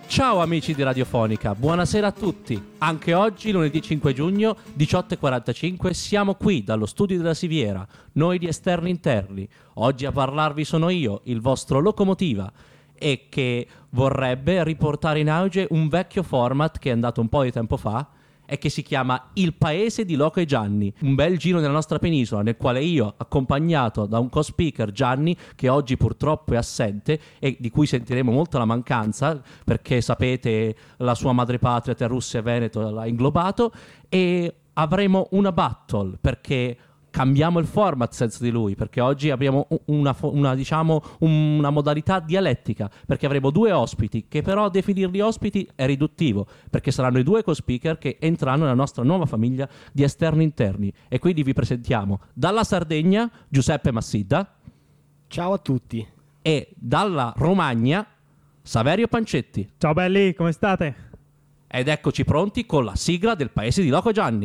Ciao amici di Radiofonica, buonasera a tutti. Anche oggi, lunedì 5 giugno, 18:45, siamo qui dallo studio della Siviera, noi di Esterni Interni. Oggi a parlarvi sono io, il vostro locomotiva, e che vorrebbe riportare in auge un vecchio format che è andato un po' di tempo fa e che si chiama Il Paese di Loco e Gianni, un bel giro nella nostra penisola nel quale io, accompagnato da un co-speaker, Gianni, che oggi purtroppo è assente e di cui sentiremo molto la mancanza perché sapete la sua madrepatria tra Russia e Veneto l'ha inglobato, e avremo una battle perché cambiamo il format senza di lui, perché oggi abbiamo una modalità dialettica, perché avremo due ospiti, che però definirli ospiti è riduttivo, perché saranno i due co-speaker che entreranno nella nostra nuova famiglia di Esterni Interni. E quindi vi presentiamo dalla Sardegna Giuseppe Massidda. Ciao a tutti. E dalla Romagna Saverio Pancetti. Ciao belli, come state? Ed eccoci pronti con la sigla del Paese di Loco e Gianni.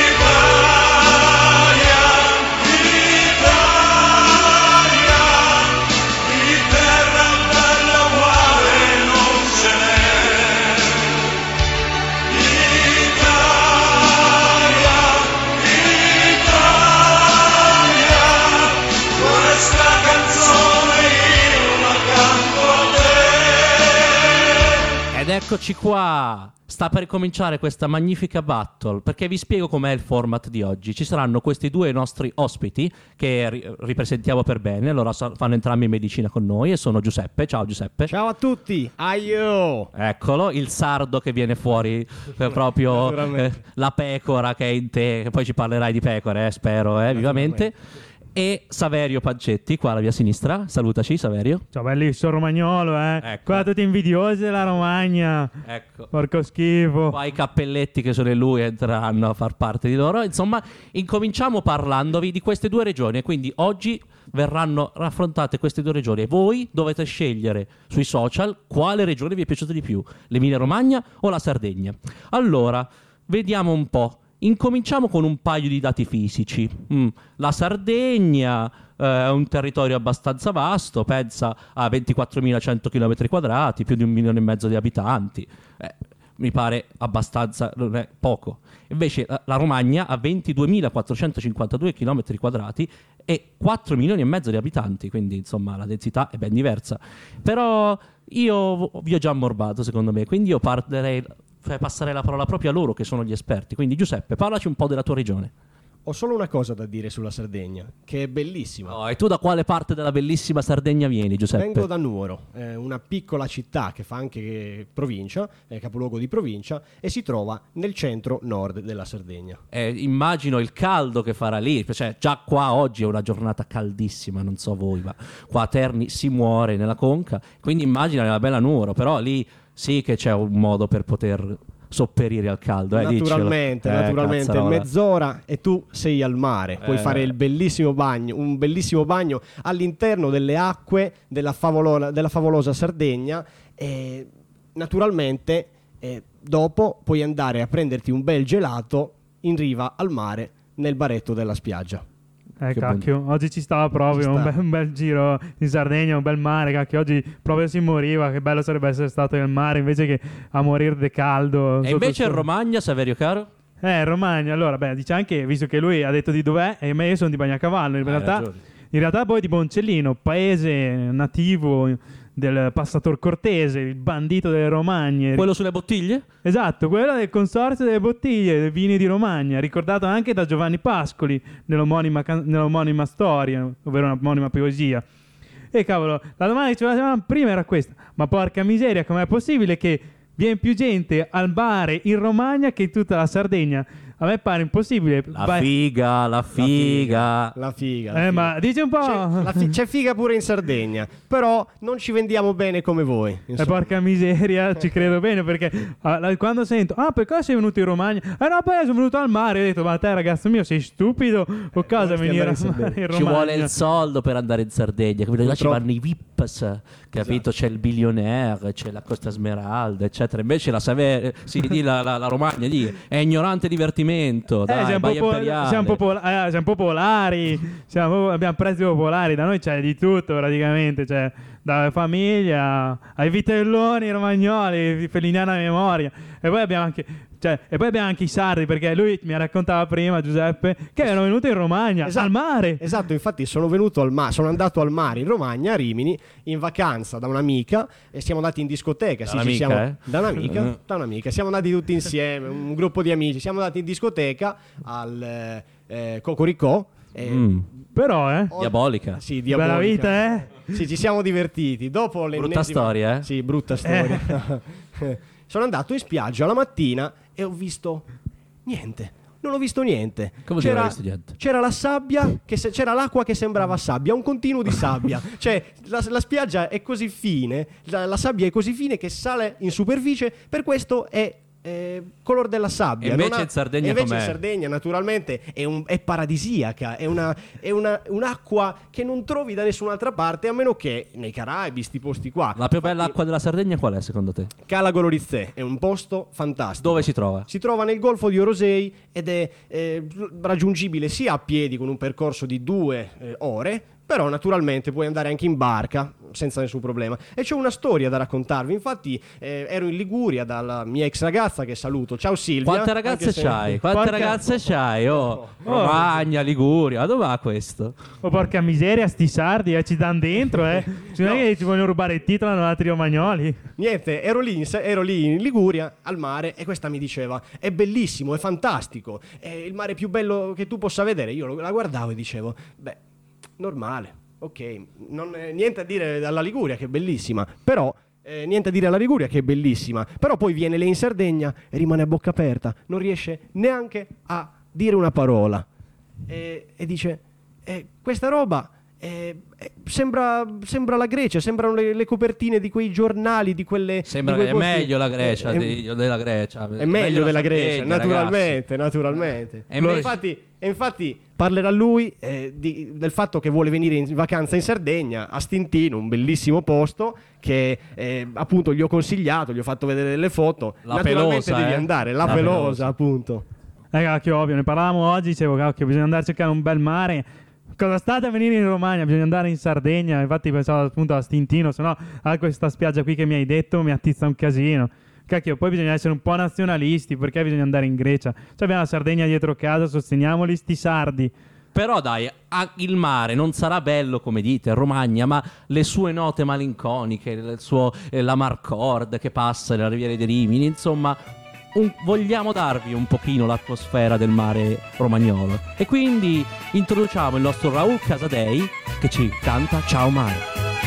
Eccoci qua, sta per cominciare questa magnifica battle, perché vi spiego com'è il format di oggi. Ci saranno questi due nostri ospiti che ripresentiamo per bene, allora fanno entrambi medicina con noi, e sono Giuseppe. Ciao Giuseppe. Ciao a tutti. Aio. Eccolo, il sardo che viene fuori, proprio la pecora che è in te, che poi ci parlerai di pecore, spero, vivamente. E Saverio Pancetti, qua alla mia sinistra. Salutaci Saverio. Ciao belli, sono romagnolo, Ecco. Qua tutti invidiosi della Romagna. Ecco. Porco schifo. Qua i cappelletti che sono in lui entreranno a far parte di loro. Insomma, incominciamo parlandovi di queste due regioni. E quindi oggi verranno raffrontate queste due regioni e voi dovete scegliere sui social quale regione vi è piaciuta di più, l'Emilia Romagna o la Sardegna. Allora, vediamo un po'. Incominciamo con un paio di dati fisici. La Sardegna è un territorio abbastanza vasto, pensa a 24.100 km quadrati, più di 1,5 milioni di abitanti. Mi pare abbastanza, non è poco. Invece la Romagna ha 22.452 km quadrati e 4,5 milioni di abitanti, quindi insomma la densità è ben diversa. Però io vi ho già ammorbato, secondo me, quindi io passerei la parola proprio a loro che sono gli esperti. Quindi Giuseppe, parlaci un po' della tua regione. Ho solo una cosa da dire sulla Sardegna, che è bellissima. Oh, e tu da quale parte della bellissima Sardegna vieni, Giuseppe? Vengo da Nuoro, una piccola città che fa anche provincia, è capoluogo di provincia, e si trova nel centro-nord della Sardegna. Immagino il caldo che farà lì, cioè già qua oggi è una giornata caldissima, non so voi, ma qua a Terni si muore nella conca, quindi immagina la bella Nuoro, però lì sì che c'è un modo per poter sopperire al caldo, naturalmente, cazzarola. Mezz'ora e tu sei al mare, puoi fare un bellissimo bagno all'interno delle acque della favolosa Sardegna, e naturalmente dopo puoi andare a prenderti un bel gelato in riva al mare nel baretto della spiaggia. Cacchio, oggi ci stava proprio un bel giro in Sardegna, un bel mare, cacchio, oggi proprio si moriva, che bello sarebbe essere stato nel mare invece che a morire di caldo. E invece in Romagna, Saverio caro? Romagna, allora, dice anche, visto che lui ha detto di dov'è, e io sono di Bagnacavallo, in realtà poi di Boncellino, paese nativo del passator Cortese, il bandito delle Romagne. Quello sulle bottiglie? Esatto, quello del consorzio delle bottiglie, dei vini di Romagna, ricordato anche da Giovanni Pascoli nell'omonima storia, ovvero un'omonima poesia. E cavolo, la domanda che ci facevamo prima era questa: ma porca miseria, com'è possibile che viene più gente al mare in Romagna che in tutta la Sardegna? A me pare impossibile. La figa. Ma dici un po'. C'è figa pure in Sardegna, però non ci vendiamo bene come voi. Porca miseria, ci credo bene, perché quando sento perché sei venuto in Romagna? No, poi sono venuto al mare. Ho detto, ma te ragazzo mio sei stupido o cosa venire in Romagna? Ci vuole il soldo per andare in Sardegna, capito? Là ci vanno i VIPs, capito? Esatto. C'è il billionaire, c'è la Costa Smeralda, eccetera. Invece la Romagna lì è ignorante divertimento. Dai, siamo popolari, abbiamo prezzi popolari, da noi c'è di tutto praticamente, dalla famiglia ai vitelloni romagnoli, felliniana memoria. E poi abbiamo anche i sardi, perché lui mi raccontava prima, Giuseppe, che erano venuti in Romagna, al mare. Esatto, infatti sono andato al mare in Romagna, a Rimini, in vacanza da un'amica, e siamo andati in discoteca. Da un'amica. Siamo andati tutti insieme, un gruppo di amici, siamo andati in discoteca al Cocoricò. Però diabolica. Sì, diabolica. Bella vita, Sì, ci siamo divertiti. Dopo brutta storia, Sì, brutta storia. Sono andato in spiaggia la mattina e ho visto niente. Non ho visto niente. Come c'era, visto niente? C'era la sabbia, c'era l'acqua che sembrava sabbia, un continuo di sabbia. Cioè, la spiaggia è così fine, la sabbia è così fine che sale in superficie, per questo è color della sabbia. E invece in Sardegna in Sardegna naturalmente è paradisiaca, è un'acqua che non trovi da nessun'altra parte, a meno che nei Caraibi, sti posti qua. La più bella acqua della Sardegna qual è secondo te? Cala Golorizze, è un posto fantastico. Dove si trova? Si trova nel Golfo di Orosei ed è raggiungibile sia a piedi con un percorso di 2 ore, però naturalmente puoi andare anche in barca senza nessun problema. E c'è una storia da raccontarvi. Infatti ero in Liguria dalla mia ex ragazza, che saluto. Ciao Silvia. Quante ragazze c'hai? Romagna, Liguria, dove va questo? Oh, porca miseria, sti sardi, ci danno dentro, Non è che ci vogliono rubare il titolo hanno altri romagnoli. Niente, ero lì in Liguria al mare, e questa mi diceva: è bellissimo, è fantastico, è il mare più bello che tu possa vedere. Io la guardavo e dicevo: beh, normale, ok, niente a dire alla Liguria, che è bellissima, però niente a dire alla Liguria, che è bellissima, però poi viene lei in Sardegna e rimane a bocca aperta, non riesce neanche a dire una parola, e dice: questa roba sembra la Grecia, sembrano le copertine di quei giornali, di quelle. Sembra di che è quei posti. meglio la Grecia della Grecia. È meglio della Grecia, Sardegna, naturalmente. E infatti parlerà lui del fatto che vuole venire in vacanza in Sardegna, a Stintino, un bellissimo posto che appunto gli ho consigliato, gli ho fatto vedere delle foto. La naturalmente Pelosa, devi andare, la Pelosa, appunto. Cacchio, ovvio, ne parlavamo oggi, dicevo, cacchio, bisogna andare a cercare un bel mare. Cosa state a venire in Romagna? Bisogna andare in Sardegna. Infatti pensavo appunto a Stintino, se no a questa spiaggia qui che mi hai detto mi attizza un casino. Cacchio, poi bisogna essere un po' nazionalisti, perché bisogna andare in Grecia? Cioè abbiamo la Sardegna dietro casa, sosteniamoli sti sardi. Però dai, il mare non sarà bello come dite, Romagna, ma le sue note malinconiche, la Marcord che passa, la Riviera di Rimini, insomma, vogliamo darvi un pochino l'atmosfera del mare romagnolo. E quindi introduciamo il nostro Raul Casadei che ci canta Ciao Mare.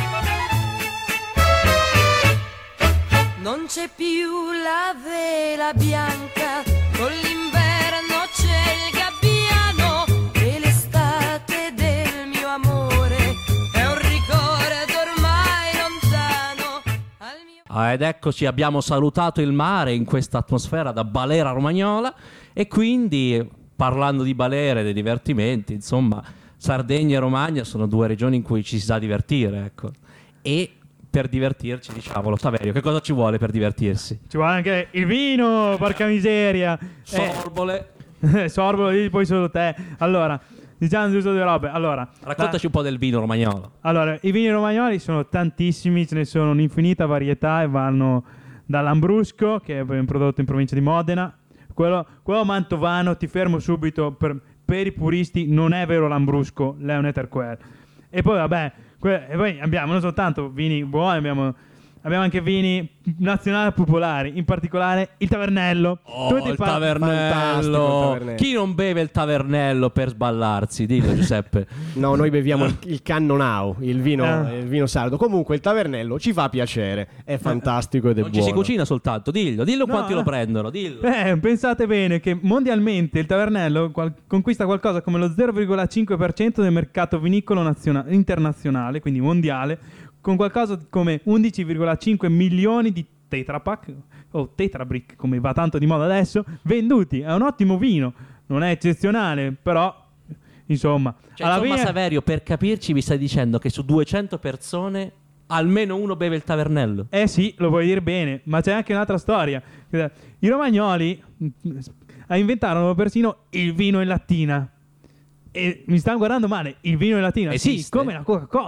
Non c'è più la vela bianca, con l'inverno c'è il gabbiano, e l'estate del mio amore è un ricordo ormai lontano. Ed eccoci, abbiamo salutato il mare in questa atmosfera da balera romagnola, e quindi parlando di balere e dei divertimenti, insomma, Sardegna e Romagna sono 2 regioni in cui ci si sa divertire, ecco. E per divertirci, diciamolo, Saverio, che cosa ci vuole per divertirsi? Ci vuole anche il vino, porca miseria. Sorbole. Sorbole, poi solo te. Allora, diciamo giusto 2 robe. Allora, raccontaci un po' del vino romagnolo. Allora, i vini romagnoli sono tantissimi, ce ne sono un'infinita varietà e vanno dall'Ambrusco, che è un prodotto in provincia di Modena. Quello mantovano, ti fermo subito, per i puristi non è vero l'Ambrusco, è un Etterquer. E poi vabbè, e poi abbiamo non soltanto vini buoni, abbiamo anche vini nazionali popolari, in particolare il Tavernello. Il Tavernello. Chi non beve il Tavernello per sballarsi? Dillo, Giuseppe. No, noi beviamo il Cannonau, il vino sardo. Comunque il Tavernello ci fa piacere, è fantastico ed è non buono. Ci si cucina soltanto, dillo quanti lo prendono, dillo. Pensate bene che mondialmente il Tavernello conquista qualcosa come lo 0,5% del mercato vinicolo internazionale, quindi mondiale, con qualcosa come 11,5 milioni di Tetra Pak o Tetra Brick, come va tanto di moda adesso, venduti. È un ottimo vino, non è eccezionale, però insomma, Saverio, per capirci, mi stai dicendo che su 200 persone almeno uno beve il Tavernello? Sì, lo vuoi dire bene, ma c'è anche un'altra storia. I romagnoli inventarono persino il vino in lattina. E mi stanno guardando male, il vino in lattina. Esiste? Sì, come la Coca-Cola.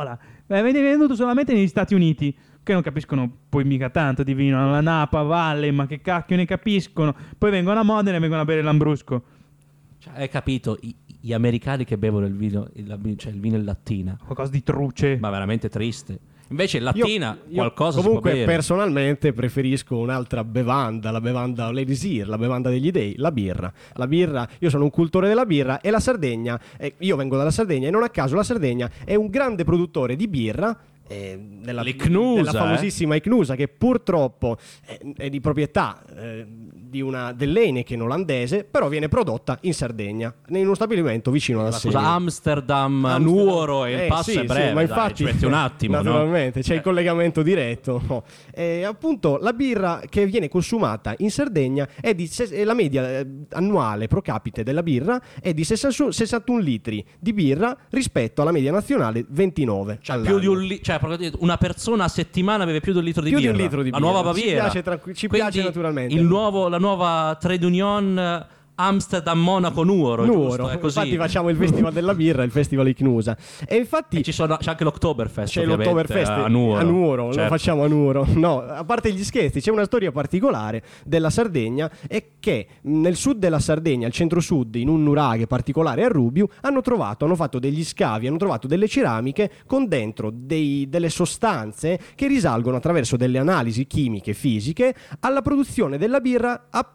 viene venduto solamente negli Stati Uniti, che non capiscono poi mica tanto di vino, la Napa, Valle, ma che cacchio ne capiscono. Poi vengono a Modena e vengono a bere l'Ambrusco. Cioè, hai capito? Gli americani che bevono il vino, cioè il vino in lattina. Qualcosa di truce. Ma veramente triste. Invece in lattina qualcosa comunque si può bere. personalmente preferisco un'altra bevanda, la bevanda l'elisir, la bevanda degli dei, la birra. Io sono un cultore della birra e la Sardegna, io vengo dalla Sardegna e non a caso la Sardegna è un grande produttore di birra. Della famosissima Icnusa, che purtroppo è di proprietà dell'Heineken olandese, però viene prodotta in Sardegna in uno stabilimento vicino alla sede. Amsterdam, Nuoro e il passo sì, è breve, ma infatti, ci metti un attimo, naturalmente, no? c'è il collegamento diretto, no? Appunto la birra che viene consumata in Sardegna è la media annuale pro capite della birra è di 61 litri di birra rispetto alla media nazionale 29. Cioè più di una persona a settimana beve più di un litro di birra. Più di un litro di birra. La nuova Baviera. Ci piace naturalmente. La nuova trade union Amsterdam, Monaco, Nuoro. Giusto? È così. Infatti facciamo il festival della birra, il festival Icnusa. E infatti c'è anche l'Oktoberfest. C'è l'Oktoberfest a Nuoro. Certo. Lo facciamo a Nuoro. No, a parte gli scherzi, c'è una storia particolare della Sardegna, è che nel sud della Sardegna, al centro-sud, in un nuraghe particolare a Rubiu, hanno fatto degli scavi, hanno trovato delle ceramiche con dentro delle sostanze che risalgono attraverso delle analisi chimiche e fisiche alla produzione della birra a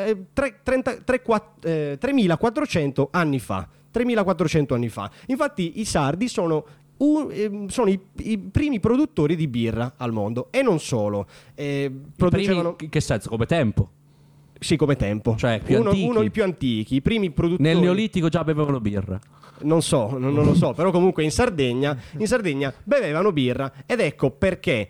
3.400 anni fa. 3.400 anni fa. Infatti i sardi sono i primi produttori di birra al mondo e non solo. Producevano... In che senso? Come tempo? Sì, come tempo. Cioè, uno dei più antichi, i primi produttori. Nel Neolitico già bevevano birra. Non lo so, però comunque in Sardegna bevevano birra ed ecco perché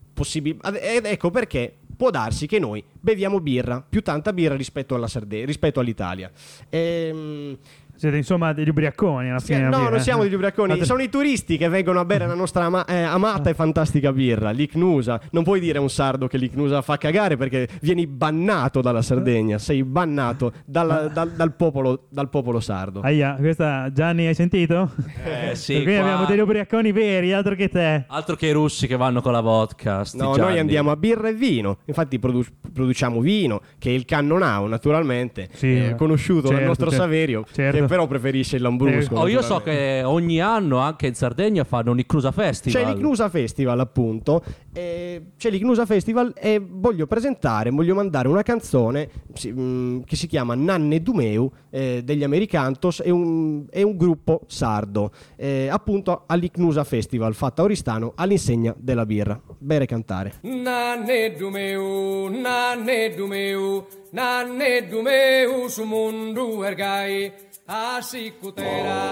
può darsi che noi beviamo più tanta birra rispetto all'Italia. Siete insomma degli ubriaconi alla fine. No, non siamo degli ubriaconi, sono i turisti che vengono a bere la nostra amata e fantastica birra, l'Icnusa. Non puoi dire a un sardo che l'Icnusa fa cagare perché vieni bannato dalla Sardegna, sei bannato dal popolo sardo. Aia, questa Gianni hai sentito? Sì. Qui abbiamo degli ubriaconi veri, altro che te. Altro che i russi che vanno con la vodka. No, noi andiamo a birra e vino. Infatti produciamo vino, che è il Cannonau, naturalmente, conosciuto dal nostro Saverio, che però preferisce il Lambrusco. Io so che ogni anno anche in Sardegna fanno un Icnusa Festival. C'è l'Icnusa Festival, appunto. C'è l'Icnusa Festival e voglio mandare una canzone che si chiama Nanne Dumeu degli Americantos, è un gruppo sardo, appunto all'Icnusa Festival, fatta a Oristano all'insegna della birra. Bere e cantare. Nanne Dumeu, Nanne Dumeu, Nanne Dumeu su mundu ergai. Asicutera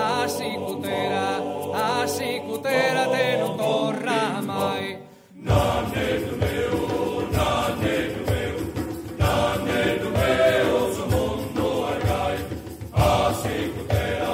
te non torna mai. Nanne Dumeu, Nanne Dumeu, Nanne Dumeu su mundu ergai. Asicutera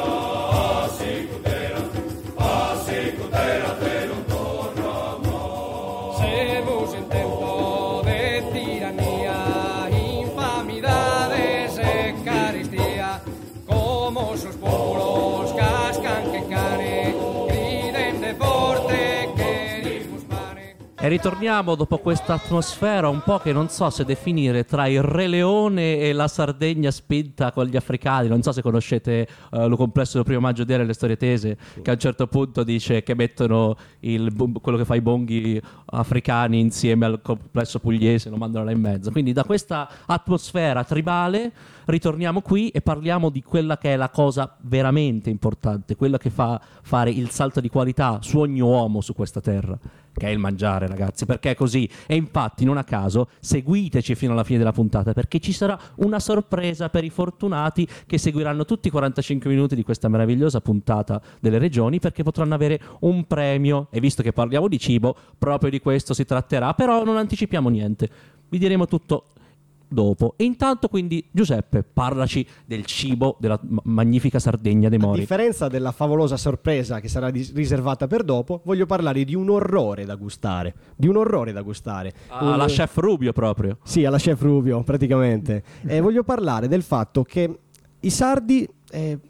te non torna mai. Semos en tempo de tiranía, infamidades e carestía. Como sus pueblos cascan que cane, griden de forte querismus pane. E ritorniamo dopo questa atmosfera un po' che non so se definire tra il Re Leone e la Sardegna spinta con gli africani. Non so se conoscete lo complesso del 1 maggio di Le Storie Tese, che a un certo punto dice che mettono quello che fa i bonghi africani insieme al complesso pugliese, lo mandano là in mezzo. Quindi da questa atmosfera tribale ritorniamo qui e parliamo di quella che è la cosa veramente importante, quella che fa fare il salto di qualità su ogni uomo su questa terra, che è il mangiare, ragazzi, perché è così. E infatti, non a caso, seguiteci fino alla fine della puntata, perché ci sarà una sorpresa per i fortunati che seguiranno tutti i 45 minuti di questa meravigliosa puntata delle regioni, perché potranno avere un premio. E visto che parliamo di cibo, proprio di questo si tratterà, però non anticipiamo niente, vi diremo tutto dopo. E intanto, quindi, Giuseppe, parlaci del cibo della magnifica Sardegna dei Mori. A differenza della favolosa sorpresa che sarà riservata per dopo, voglio parlare di un orrore da gustare. Alla chef Rubio proprio. Sì, alla chef Rubio praticamente. Voglio parlare del fatto che i sardi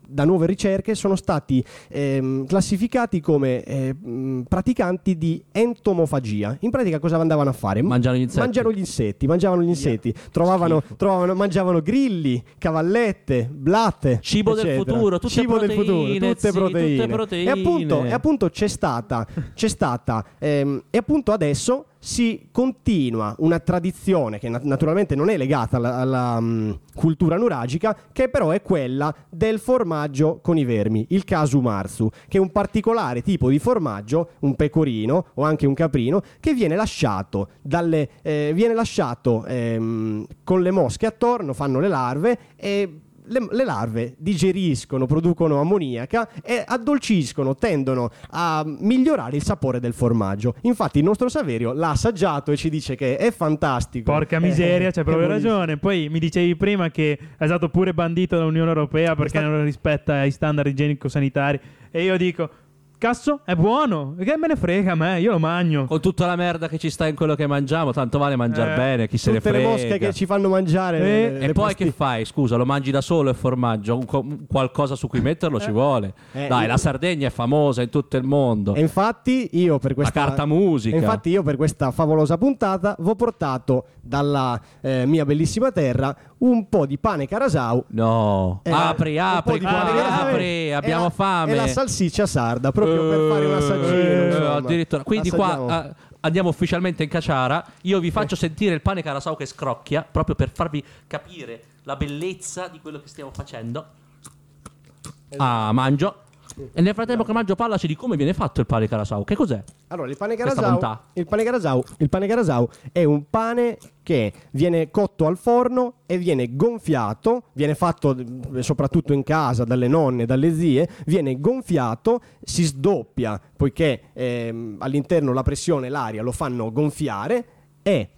da nuove ricerche sono stati classificati come praticanti di entomofagia. In pratica cosa andavano a fare? Mangiano gli insetti. Mangiavano gli insetti. Mangiavano grilli, cavallette, blatte, cibo eccetera. del futuro, tutte cibo proteine, del futuro, tutte proteine. E appunto c'è stata e appunto adesso si continua una tradizione che naturalmente non è legata alla cultura nuragica, che però è quella del formaggio con i vermi, il casu marzu, che è un particolare tipo di formaggio, un pecorino o anche un caprino, che viene lasciato con le mosche attorno, fanno le larve e le larve digeriscono, producono ammoniaca e addolciscono, tendono a migliorare il sapore del formaggio. Infatti il nostro Saverio l'ha assaggiato e ci dice che è fantastico. Porca miseria, c'hai proprio ragione. Poi mi dicevi prima che è stato pure bandito dall'Unione Europea perché non rispetta i standard igienico-sanitari, e io dico: cazzo, è buono, che me ne frega a me, io lo mangio. Con tutta la merda che ci sta in quello che mangiamo, tanto vale mangiare bene, chi se ne frega. Tutte le mosche che ci fanno mangiare e poi che fai? Scusa, lo mangi da solo il formaggio? Qualcosa su cui metterlo ci vuole. Dai, la Sardegna è famosa in tutto il mondo. E infatti io per questa la carta musica. Infatti io per questa favolosa puntata vi ho portato dalla mia bellissima terra un po' di pane carasau. No, apri, abbiamo fame. E la salsiccia sarda, proprio per fare un assaggino. Addirittura. Quindi qua andiamo ufficialmente in caciara. Io vi faccio sentire il pane carasau che scrocchia, proprio per farvi capire la bellezza di quello che stiamo facendo. Mangio. E nel frattempo che mangio, parlaci di come viene fatto il pane carasau. Che cos'è? Allora, il pane carasau è un pane che viene cotto al forno e viene gonfiato, viene fatto soprattutto in casa dalle nonne, dalle zie, viene gonfiato, si sdoppia poiché all'interno la pressione, l'aria lo fanno gonfiare e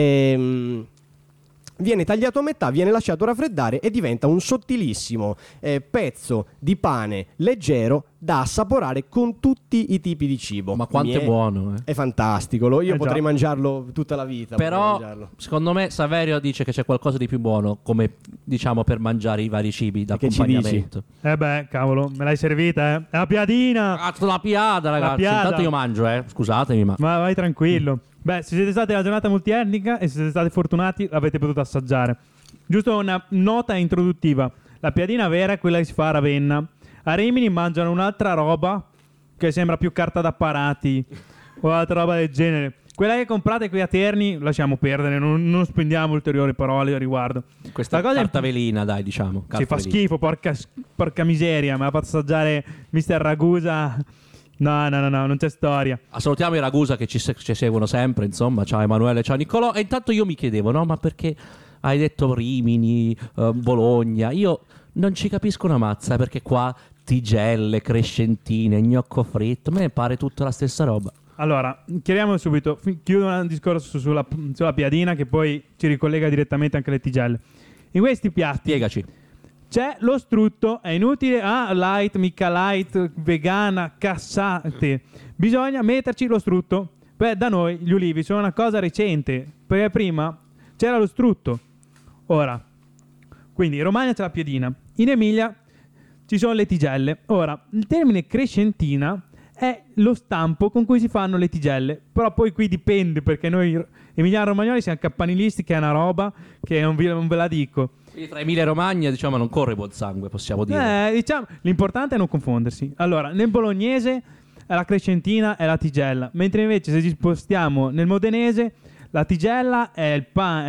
viene tagliato a metà, viene lasciato raffreddare e diventa un sottilissimo pezzo di pane leggero da assaporare con tutti i tipi di cibo. Ma quanto è buono, È fantastico, io potrei mangiarlo tutta la vita. Però secondo me Saverio dice che c'è qualcosa di più buono, come diciamo per mangiare i vari cibi d'accompagnamento. Cavolo, me l'hai servita, È la piadina. Cazzo, la piada, ragazzi. Piada. Intanto io mangio, scusatemi, ma vai tranquillo. Se siete stati alla giornata multietnica e se siete stati fortunati, l'avete potuto assaggiare. Giusto una nota introduttiva: la piadina vera è quella che si fa a Ravenna. A Rimini mangiano un'altra roba che sembra più carta d'apparati o altra roba del genere. Quella che comprate qui a Terni lasciamo perdere, non spendiamo ulteriori parole a riguardo. Questa cosa carta velina, dai, diciamo. Si fa schifo, porca miseria. Me l'ha fatto assaggiare Mr. Ragusa. No, non c'è storia. Salutiamo i Ragusa che ci seguono sempre, insomma. Ciao Emanuele, ciao Niccolò. E intanto io mi chiedevo, no, ma perché hai detto Rimini, Bologna? Io non ci capisco una mazza, perché qua tigelle, crescentine, gnocco fritto, me ne pare tutta la stessa roba. Allora, chiariamo subito, chiudo un discorso sulla piadina che poi ci ricollega direttamente anche alle tigelle. In questi piatti spiegaci. C'è lo strutto, è inutile, light, mica light, vegana, cassate. Bisogna metterci lo strutto. Da noi gli ulivi sono una cosa recente, perché prima c'era lo strutto. Ora, quindi in Romagna c'è la piadina, in Emilia ci sono le tigelle. Ora, il termine crescentina è lo stampo con cui si fanno le tigelle, però poi qui dipende, perché noi emiliano-romagnoli siamo campanilisti, che è una roba che non ve la dico. Quindi tra Emilia e Romagna, diciamo, non corre buon sangue, possiamo dire. Diciamo, l'importante è non confondersi. Allora, nel bolognese la crescentina è la tigella, mentre invece se ci spostiamo nel modenese la tigella è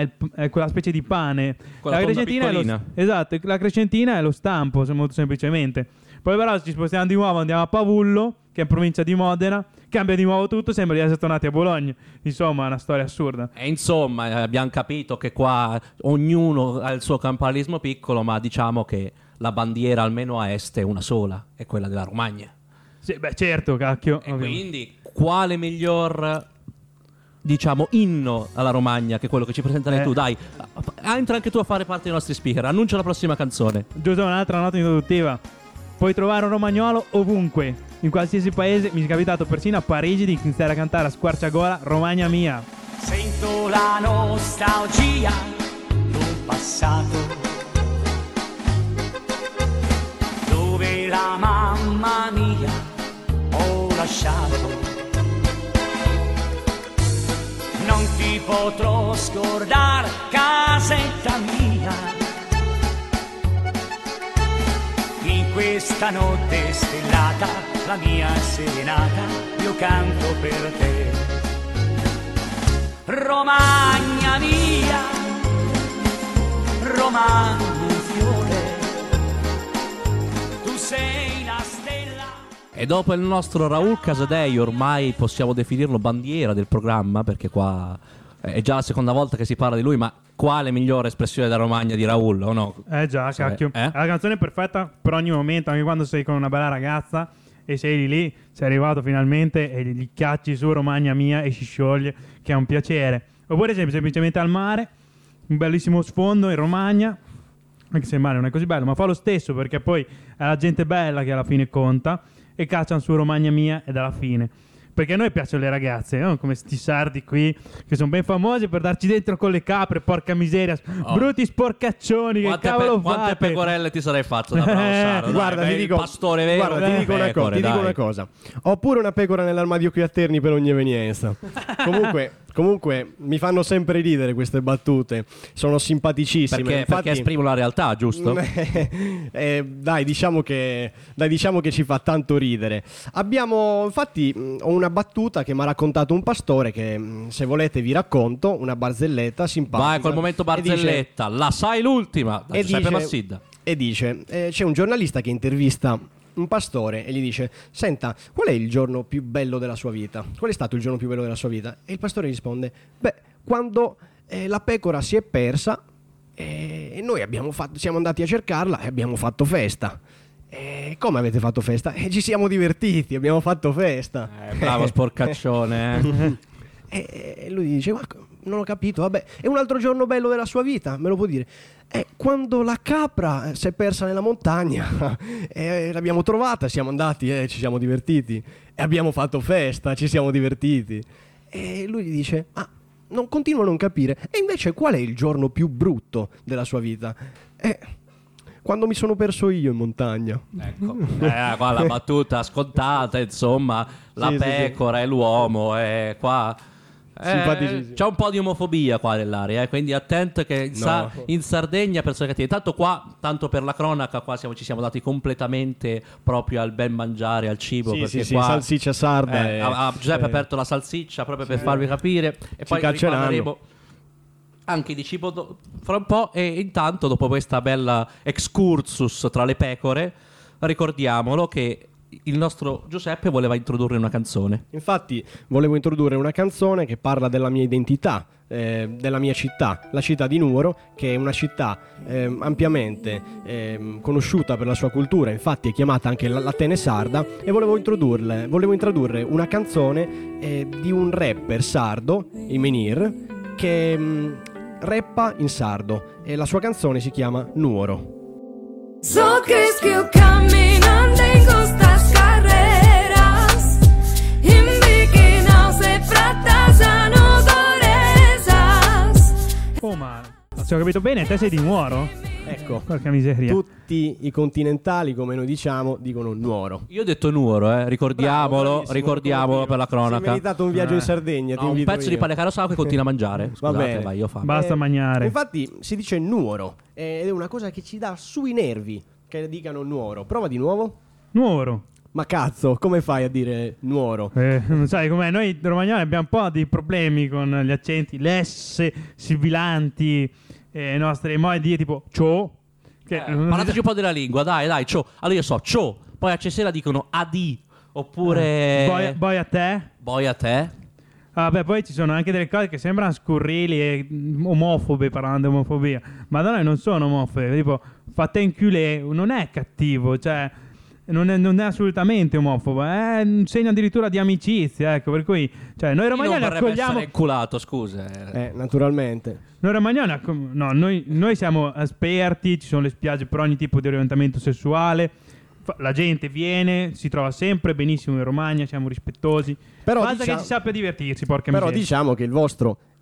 è quella specie di pane. Quella la crescentina piccolina. Esatto, la crescentina è lo stampo, molto semplicemente. Poi però se ci spostiamo di nuovo, andiamo a Pavullo, che è in provincia di Modena, cambia di nuovo tutto, sembra di essere tornati a Bologna. Insomma, è una storia assurda. E insomma, abbiamo capito che qua ognuno ha il suo campanalismo piccolo, ma diciamo che la bandiera, almeno a est, è una sola, è quella della Romagna. Sì, certo, cacchio. E quindi, quale miglior, diciamo, inno alla Romagna che quello che ci presenterai tu? Dai, entra anche tu a fare parte dei nostri speaker, annuncia la prossima canzone. Giusto, un'altra nota introduttiva. Puoi trovare un romagnolo ovunque, in qualsiasi paese. Mi è capitato persino a Parigi di iniziare a cantare a squarciagola Romagna mia. Sento la nostalgia d'un passato la mamma mia ho lasciato. Non ti potrò scordare, casetta mia, in questa notte stellata, la mia serenata, io canto per te. Romagna mia, Romagna un fiore, tu sei la stella. E dopo il nostro Raul Casadei, ormai possiamo definirlo bandiera del programma, perché qua è già la seconda volta che si parla di lui, ma quale migliore espressione da Romagna di Raul, o no? Già, cacchio. Eh? È la canzone perfetta per ogni momento, anche quando sei con una bella ragazza e sei lì, sei arrivato finalmente e gli cacci su Romagna mia e si scioglie, che è un piacere. Oppure sei semplicemente al mare, un bellissimo sfondo in Romagna, anche se il mare non è così bello, ma fa lo stesso, perché poi è la gente bella che alla fine conta, e cacciano su Romagna mia ed alla fine. Perché a noi piacciono le ragazze, no? Come sti sardi qui che sono ben famosi per darci dentro con le capre, porca miseria, brutti sporcaccioni, che cavolo quante fate? pecorelle ti sarei fatto da bravo sardo? Guarda, ti dico, il pastore vero. guarda, ti dico una cosa. Ho pure una pecora nell'armadio qui a Terni per ogni evenienza. Comunque mi fanno sempre ridere queste battute. Sono simpaticissime. Perché esprimono la realtà, giusto? Dai, diciamo che ci fa tanto ridere. Infatti, ho una battuta che mi ha raccontato un pastore, che se volete vi racconto, una barzelletta simpatica. Vai col momento barzelletta, la sai l'ultima, da Giuseppe Massidda. E dice, c'è un giornalista che intervista un pastore e gli dice: senta, qual è il giorno più bello della sua vita? Qual è stato il giorno più bello della sua vita? E il pastore risponde: beh, quando la pecora si è persa e noi siamo andati a cercarla e abbiamo fatto festa. Come avete fatto festa? Ci siamo divertiti, abbiamo fatto festa. Bravo sporcaccione. E lui dice: ma non ho capito, vabbè. E un altro giorno bello della sua vita, me lo può dire? Quando la capra si è persa nella montagna l'abbiamo trovata, siamo andati, ci siamo divertiti e abbiamo fatto festa, ci siamo divertiti. E lui gli dice: non continuo a non capire. E invece qual è il giorno più brutto della sua vita? Quando mi sono perso io in montagna. Ecco, qua la battuta scontata, insomma, la pecora e l'uomo, qua c'è un po' di omofobia qua nell'aria, quindi attento che in Sardegna persone cattive. Tanto qua, tanto per la cronaca, qua ci siamo dati completamente proprio al ben mangiare, al cibo, perché qua salsiccia sarda. Giuseppe ha aperto la salsiccia proprio per farvi capire, e poi riparleremo anche di cibo fra un po'. E intanto, dopo questa bella excursus tra le pecore, ricordiamolo che il nostro Giuseppe voleva introdurre una canzone. Infatti volevo introdurre una canzone che parla della mia identità, della mia città, la città di Nuoro, che è una città ampiamente conosciuta per la sua cultura, infatti è chiamata anche l'Atene sarda, e volevo introdurre una canzone di un rapper sardo, Imenir, che rappa in sardo, e la sua canzone si chiama Nuoro. So que es que caminando en costas carreras, indignados e fratasano dorezas. Oh, ma se ho capito bene, te sei di Nuoro? Ecco, porca miseria. Tutti i continentali, come noi diciamo, dicono Nuoro. Io ho detto Nuoro, ricordiamolo, Bravo, ricordiamolo per la cronaca. Si è meritato un viaggio in Sardegna. Un pezzo di pane caro che continua a mangiare. Va Scusate, bene. vai, io faccio. Basta mangiare. Infatti si dice Nuoro, ed è una cosa che ci dà sui nervi che dicano Nuoro. Prova di nuovo. Nuoro. Ma cazzo, come fai a dire Nuoro? Sai com'è? Noi romagnoli abbiamo un po' di problemi con gli accenti, le S sibilanti, i nostri modi di dire tipo ciò. Parlateci un po' della lingua, dai, ciò. Allora io so ciò, poi a Cesena dicono adi, oppure Boia a te. Boia a te. Beh, poi ci sono anche delle cose che sembrano scurrili e omofobe, parlando di omofobia, ma da noi non sono omofobe. Tipo fate in culé non è cattivo, cioè non è assolutamente omofobo, è un segno addirittura di amicizia, ecco, per cui cioè noi romagnoli accogliamo essere inculato, scusa. Naturalmente. Noi romagnoli noi siamo esperti, ci sono le spiagge per ogni tipo di orientamento sessuale. La gente viene, si trova sempre benissimo in Romagna, siamo rispettosi. Però basta che si sappia divertirsi, porca miseria. Però diciamo che il vostro è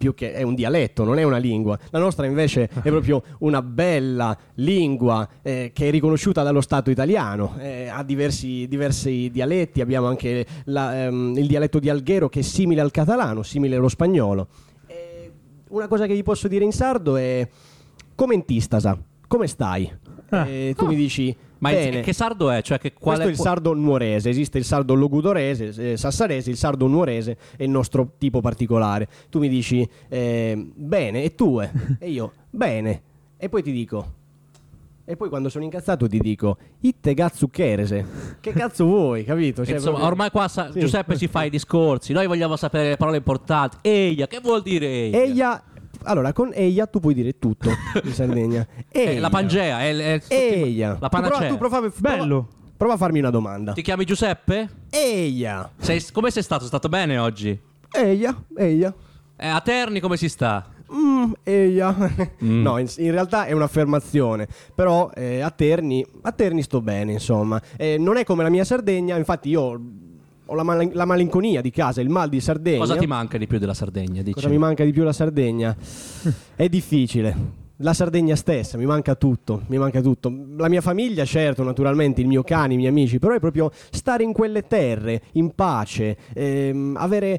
più che è un dialetto, non è una lingua. La nostra invece è proprio una bella lingua che è riconosciuta dallo Stato italiano, ha diversi dialetti. Abbiamo anche il dialetto di Alghero, che è simile al catalano, simile allo spagnolo. Una cosa che vi posso dire in sardo è commentistasa, come stai? Tu mi dici Ma bene. che sardo è? Cioè, Questo è il sardo nuorese, esiste il sardo logudorese, sassarese, il sardo nuorese è il nostro tipo particolare. Tu mi dici bene, e tu? E io bene, e poi ti dico, e poi quando sono incazzato ti dico itte cazzo cherese, che cazzo vuoi, capito? Cioè, insomma, proprio- ormai qua Sì. Giuseppe si fa i discorsi, noi vogliamo sapere le parole importanti. Eia, che vuol dire eia? Eia, allora con eia tu puoi dire tutto in Sardegna. Eia. La Pangea, è Eia. la panacea. Tu Bello. prova a farmi una domanda. Ti chiami Giuseppe? Eia. Come sei stato? Sei stato bene oggi? Eia. A Terni come si sta? Eia. No, in realtà è un'affermazione. Però a Terni sto bene, insomma. Non è come la mia Sardegna, infatti io ho la malinconia di casa, il mal di Sardegna. Cosa ti manca di più della Sardegna? Dici? Cosa mi manca di più la Sardegna? È difficile. La Sardegna stessa, mi manca tutto. La mia famiglia, certo, naturalmente, il mio cane, i miei amici, però è proprio stare in quelle terre, in pace, avere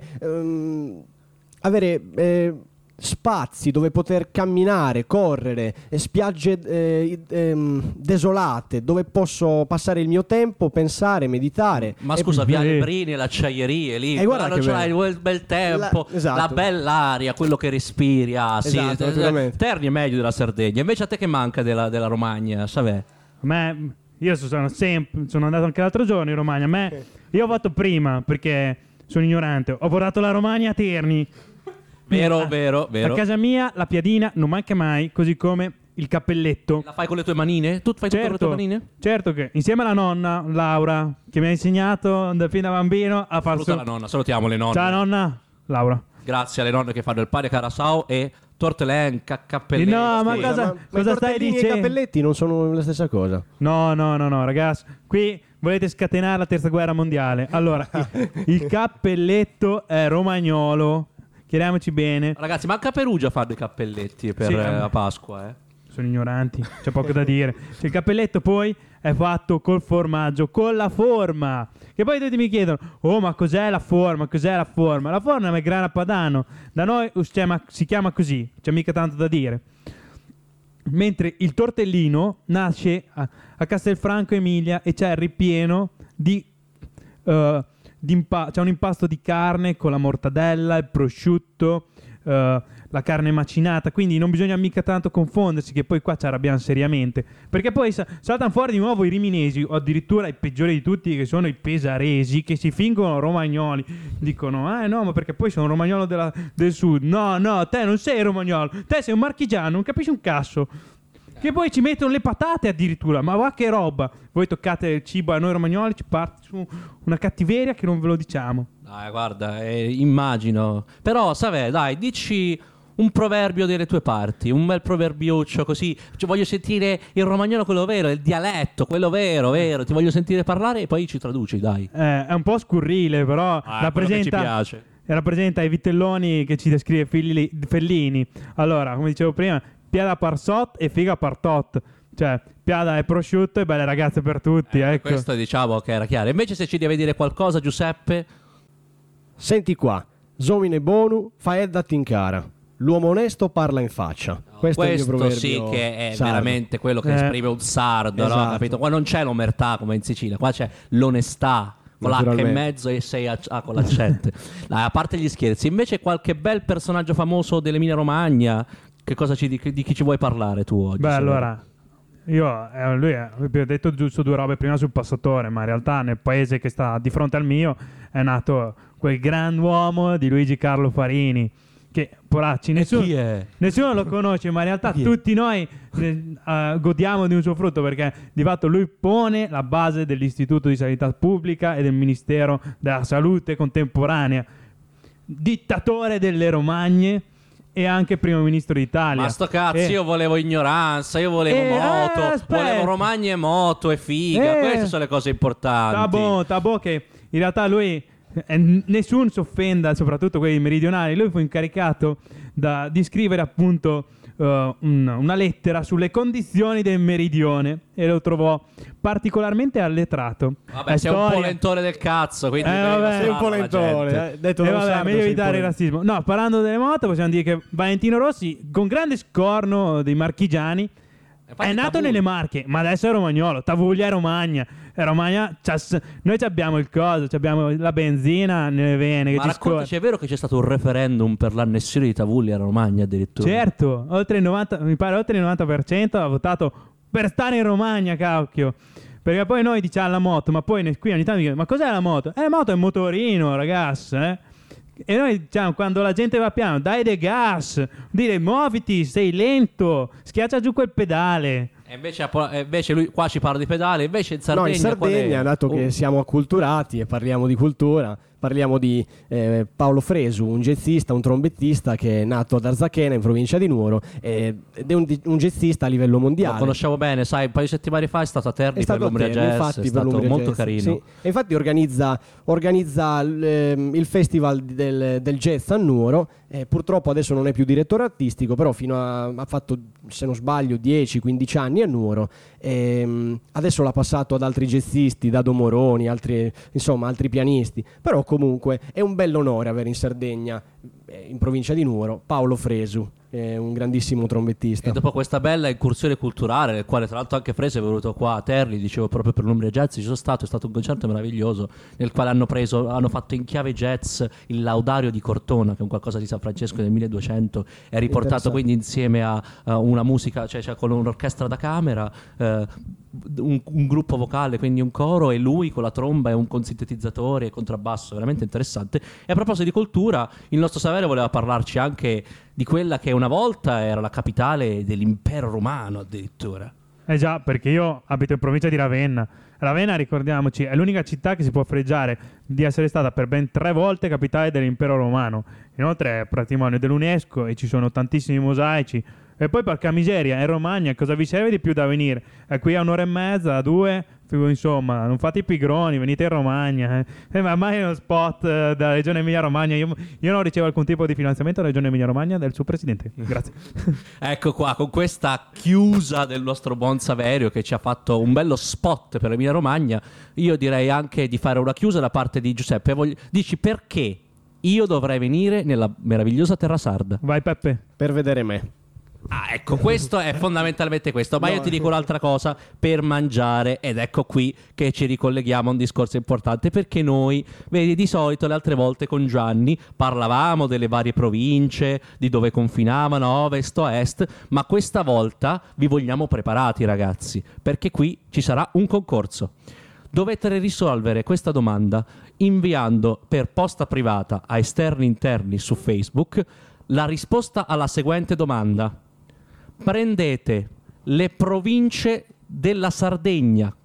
spazi dove poter camminare, correre, spiagge desolate, dove posso passare il mio tempo, pensare, meditare. Ma scusa, Viale Brini e le acciaierie lì, guarda non che c'hai bello. il bel tempo, Esatto. la bella aria, quello che respiri. Sì. Esatto, naturalmente. Terni è meglio della Sardegna. Invece a te che manca della Romagna, savè? Io sono andato anche l'altro giorno in Romagna. Io ho fatto prima perché sono ignorante. Ho portato la Romagna a Terni. Vero. A casa mia la piadina non manca mai, così come il cappelletto. La fai con le tue manine? Tu fai tutto con le tue manine? Certo che insieme alla nonna Laura, che mi ha insegnato fin da bambino a far Saluta la nonna, salutiamo le nonne. Ciao nonna Laura. Grazie alle nonne che fanno il pane carasau e tortelen, cappelletti. No, ma Sì, cosa ma i stai tortellini e i dicendo? cappelletti non sono la stessa cosa. No, ragazzi. Qui volete scatenare la terza guerra mondiale. Allora, il cappelletto è romagnolo. Chiariamoci bene. Ragazzi, manca a Perugia fanno i cappelletti per Sì, la Pasqua, Sono ignoranti, c'è poco da dire. Il cappelletto poi è fatto col formaggio, con la forma. Che poi tutti mi chiedono: oh, ma cos'è la forma? La forma è grana padano. Da noi si chiama così, c'è mica tanto da dire. Mentre il tortellino nasce a Castelfranco Emilia e c'è il ripieno di c'è un impasto di carne con la mortadella, il prosciutto, la carne macinata, quindi non bisogna mica tanto confondersi, che poi qua ci arrabbiamo seriamente, perché poi saltano fuori di nuovo i riminesi, o addirittura i peggiori di tutti, che sono i pesaresi, che si fingono romagnoli, dicono no, ma perché poi sono romagnolo del sud. No, te non sei romagnolo, te sei un marchigiano, non capisci un cazzo. Che poi ci mettono le patate addirittura, ma va che roba. Voi toccate il cibo a noi romagnoli, ci parte su una cattiveria che non ve lo diciamo. Dai, guarda, immagino. Però, savè, dai, dici un proverbio delle tue parti, un bel proverbiuccio così. Cioè, voglio sentire il romagnolo quello vero, il dialetto, quello vero. Ti voglio sentire parlare e poi ci traduci, dai. È un po' scurrile, però quello che ci piace. rappresenta i vitelloni che ci descrive Fellini. Allora, come dicevo prima, piada par sot e figa par tot. Cioè, piada e prosciutto e belle ragazze per tutti, ecco. Questo diciamo che era chiaro. Invece se ci devi dire qualcosa, Giuseppe? Senti qua, Zomine Bonu fa eddat in cara. L'uomo onesto parla in faccia. Questo è il mio proverbio sì che è sardo. veramente quello che esprime un sardo, Esatto. no? Capito? Qua non c'è l'omertà come in Sicilia, qua c'è l'onestà. Con l'H in Naturalmente. mezzo e 6 con l'accento. Dai, a parte gli scherzi, invece qualche bel personaggio famoso dell'Emilia Romagna, che cosa di chi ci vuoi parlare tu oggi? Beh, Se allora, lui ha detto giusto due robe prima sul passatore, ma in realtà nel paese che sta di fronte al mio è nato quel grand'uomo di Luigi Carlo Farini, che poracci, nessuno lo conosce, ma in realtà tutti noi godiamo di un suo frutto, perché di fatto lui pone la base dell'Istituto di Sanità Pubblica e del Ministero della Salute contemporanea, dittatore delle Romagne e anche primo ministro d'Italia. Ma sto cazzo, io volevo ignoranza, io volevo moto, aspetta. volevo Romagna e moto e figa, queste sono le cose importanti. Tabò che in realtà lui nessuno si offenda, soprattutto quelli meridionali. Lui fu incaricato di scrivere appunto una lettera sulle condizioni del meridione e lo trovò particolarmente arretrato. Vabbè, sei un polentone del cazzo, quindi sei un polentone. Detto vabbè, meglio evitare il razzismo. No, parlando delle moto, possiamo dire che Valentino Rossi, con grande scorno dei marchigiani, è nato nelle Marche, ma adesso è romagnolo. Tavuglia è Romagna. Noi abbiamo il coso, abbiamo la benzina nelle vene. Ma raccontaci, è vero che c'è stato un referendum per l'annessione di Tavuglia a Romagna addirittura? Certo, oltre il 90% ha votato per stare in Romagna, cacchio. Perché poi noi diciamo la moto, ma poi qui ogni tanto dicono, ma cos'è la moto? La moto è un motorino, ragazzi, E noi diciamo, quando la gente va piano, dai del gas, dire muoviti, sei lento, schiaccia giù quel pedale. E invece lui qua ci parla di pedale, invece in Sardegna... No, in Sardegna, dato che siamo acculturati e parliamo di cultura, parliamo di Paolo Fresu, un jazzista, un trombettista che è nato ad Arzachena in provincia di Nuoro ed è un jazzista a livello mondiale. Lo conosciamo bene, sai, un paio di settimane fa è stato a Terni per l'Umbria Jazz, è stato molto carino. Sì. E infatti organizza il festival del jazz a Nuoro. Purtroppo adesso non è più direttore artistico, però ha fatto, se non sbaglio, 10-15 anni a Nuoro. Adesso l'ha passato ad altri jazzisti, Dado Moroni, altri pianisti. Però comunque è un bell'onore avere in Sardegna, in provincia di Nuoro, Paolo Fresu, un grandissimo trombettista. E dopo questa bella incursione culturale, nel quale tra l'altro anche Fresu è venuto qua a Terni, dicevo proprio per l'Umbria Jazz, ci sono stato, è stato un concerto meraviglioso nel quale hanno fatto in chiave jazz il Laudario di Cortona, che è un qualcosa di San Francesco del 1200, è riportato quindi insieme a una musica, cioè con un'orchestra da camera, un gruppo vocale, quindi un coro, e lui con la tromba e con sintetizzatore e contrabbasso, veramente interessante. E a proposito di cultura, il nostro Saverio voleva parlarci anche di quella che una volta era la capitale dell'impero romano addirittura. Già, perché io abito in provincia di Ravenna. Ravenna, ricordiamoci, è l'unica città che si può fregiare di essere stata per ben 3 volte capitale dell'impero romano. Inoltre è patrimonio dell'UNESCO e ci sono tantissimi mosaici. E poi, porca miseria, in Romagna cosa vi serve di più da venire? Qui a 1 ora e mezza, a 2, insomma, non fate i pigroni, venite in Romagna. Ma mai uno spot della Regione Emilia-Romagna? Io non ricevo alcun tipo di finanziamento dalla Regione Emilia-Romagna del suo presidente. Grazie. Ecco qua, con questa chiusa del nostro buon Saverio che ci ha fatto un bello spot per l'Emilia-Romagna, io direi anche di fare una chiusa da parte di Giuseppe. Dici perché io dovrei venire nella meravigliosa terra sarda? Vai Peppe. Per vedere me. Ah, ecco, questo è fondamentalmente questo. Ma io ti dico un'altra cosa: per mangiare. Ed ecco qui che ci ricolleghiamo a un discorso importante, perché noi, vedi, di solito le altre volte con Gianni parlavamo delle varie province, di dove confinavano, ovest o est, ma questa volta vi vogliamo preparati, ragazzi, perché qui ci sarà un concorso. Dovete risolvere questa domanda inviando per posta privata a Esterni Interni su Facebook la risposta alla seguente domanda: prendete le province della Sardegna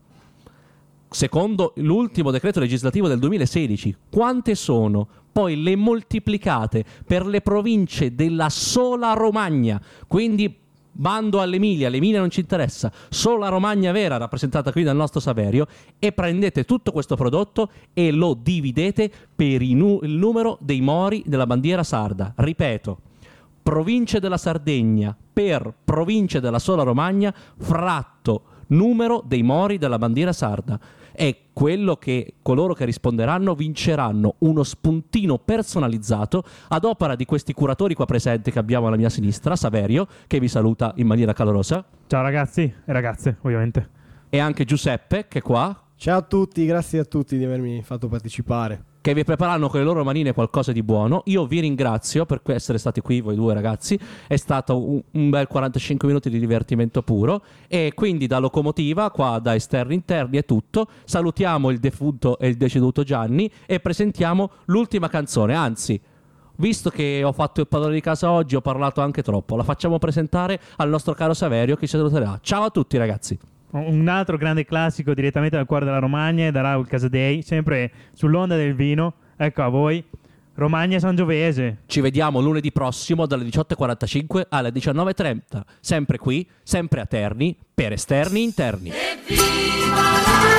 secondo l'ultimo decreto legislativo del 2016, quante sono? Poi le moltiplicate per le province della sola Romagna, quindi bando all'Emilia, l'Emilia non ci interessa, solo la Romagna vera rappresentata qui dal nostro Saverio, e prendete tutto questo prodotto e lo dividete per il numero dei mori della bandiera sarda. Ripeto: province della Sardegna per province della sola Romagna fratto numero dei mori della bandiera sarda. È quello che coloro che risponderanno vinceranno uno spuntino personalizzato ad opera di questi curatori qua presenti che abbiamo alla mia sinistra, Saverio, che vi saluta in maniera calorosa. Ciao ragazzi e ragazze, ovviamente. E anche Giuseppe, che è qua. Ciao a tutti, grazie a tutti di avermi fatto partecipare. Che vi preparanno con le loro manine qualcosa di buono. Io vi ringrazio per essere stati qui, voi due ragazzi. È stato un bel 45 minuti di divertimento puro. E quindi da Locomotiva, qua da Esterni Interni, è tutto. Salutiamo il defunto e il deceduto Gianni e presentiamo l'ultima canzone. Anzi, visto che ho fatto il padrone di casa oggi, ho parlato anche troppo, la facciamo presentare al nostro caro Saverio, che ci saluterà. Ciao a tutti, ragazzi. Un altro grande classico direttamente dal cuore della Romagna, da Raul Casadei, sempre sull'onda del vino. Ecco a voi, Romagna Sangiovese. Ci vediamo lunedì prossimo dalle 18.45 alle 19.30, sempre qui, sempre a Terni, per Esterni Interni. Evviva la